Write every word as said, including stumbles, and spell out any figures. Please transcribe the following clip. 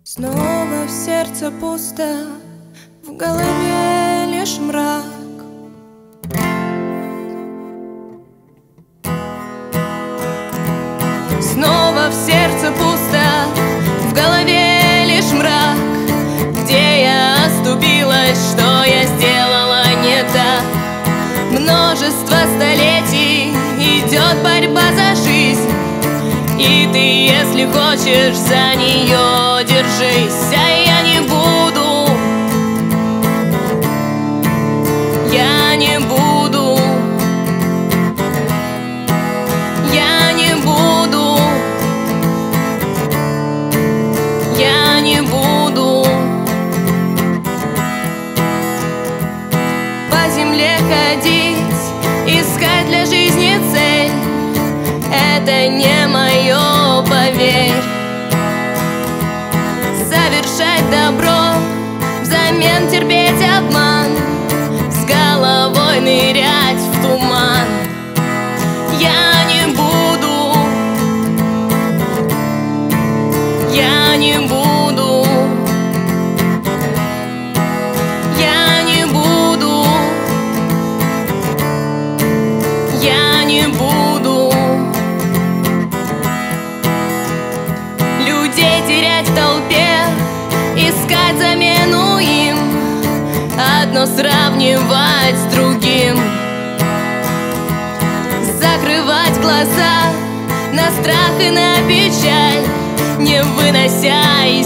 Снова в сердце пусто, в голове лишь мрак. Снова в сердце пусто, в голове лишь мрак. Где я оступилась, что я сделала не так? Множество столетий идет борьба за жизнь, и ты, если хочешь, за нее держись. А я не буду, я не буду, я не буду, я не буду по земле ходить, искать для жизни цель. Это не мое, поверь. Совершать добро, взамен терпеть обман, с головой нырять в туман. Я не буду, я не буду, я не буду, я не буду людей терять в толпе, искать замену им, одно сравнивать с другим, закрывать глаза на страх и на печаль, не вынося из